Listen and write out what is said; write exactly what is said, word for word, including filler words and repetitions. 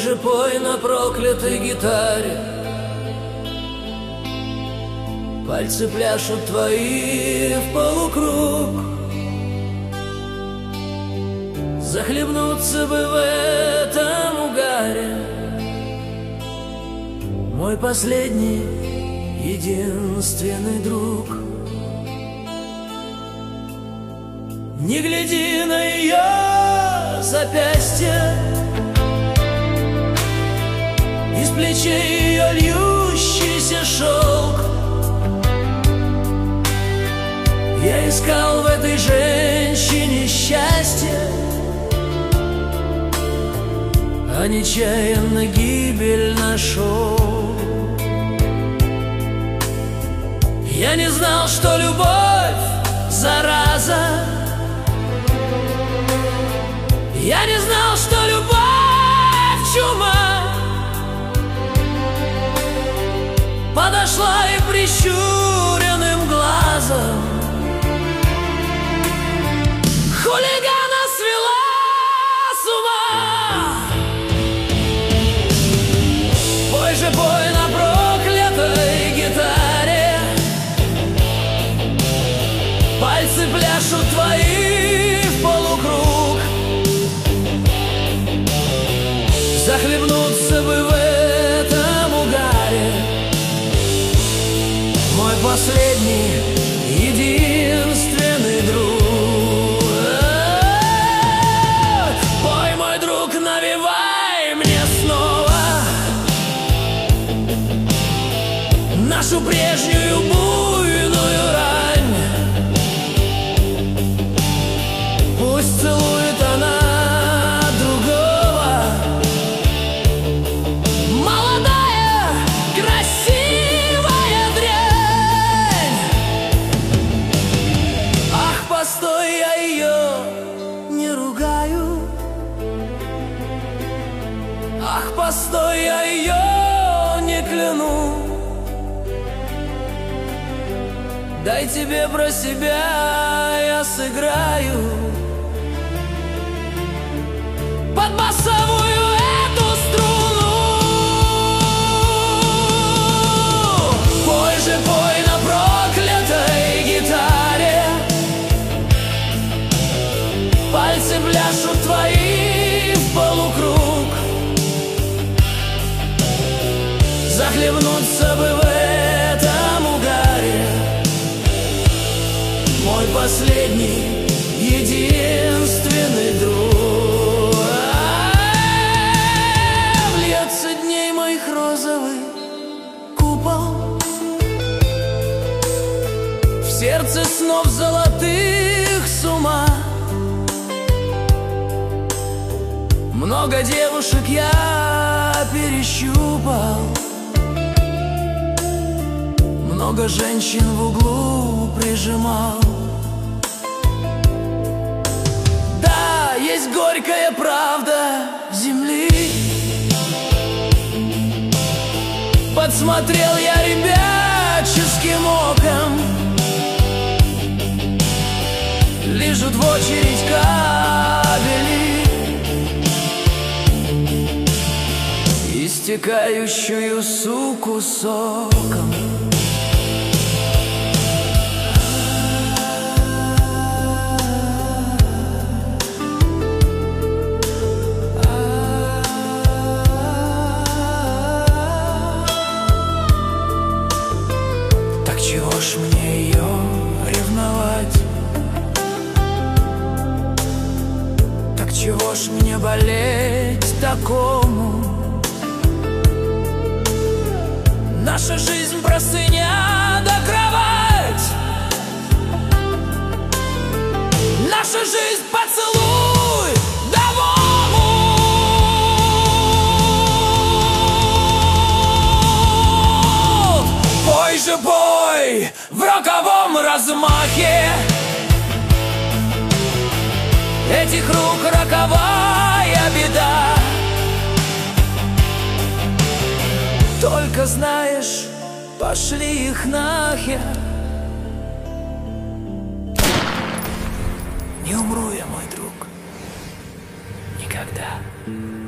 же, пой на проклятой гитаре. Пальцы пляшут твои в полукруг. Захлебнуться бы в этом угаре. Мой последний, единственный друг. Не гляди на ее запястье, из плечей ее льющийся шелк. Я искал в этой женщине счастье, а нечаянно гибель нашел. Я не знал, что любовь зараза. Я не знал, что любовь чума. Подошла и прищуренным глазом хулигана свела с ума. Пой же, пой на проклятой гитаре. Пальцы пляшут твои в полукруг. Захлебнуться бы в этом угаре. Мой последний, единственный друг. Пой, мой друг, навевай мне снова нашу прежнюю буйную рань. Пусть целует она другого. Молодая, красивая дрянь. Ах, постой, я ее не ругаю. Ах, постой, я ее не кляну. Дай тебе про себя я сыграю под басовую эту струну. Пой же, пой на проклятой гитаре. Пальцы пляшут твои в полукруг. Захлебнуться бы в этом угаре. Мой последний, единственный друг. Вльется дней моих розовый купол, в сердце снов золотых с ума. Много девушек я перещупал, много женщин в углу прижимал. Да, есть горькая правда земли. Подсмотрел я ребяческим оком. Лежат в очередь кабели, истекающую суку соком. Чего ж мне ее ревновать? Так чего ж мне болеть такому? Наша жизнь простыня да кровать. Наша жизнь поцелуй да в омут. Пой же, пой в роковом размахе этих рук роковая беда. Только знаешь, пошли их нахер. Не умру я, мой друг, никогда.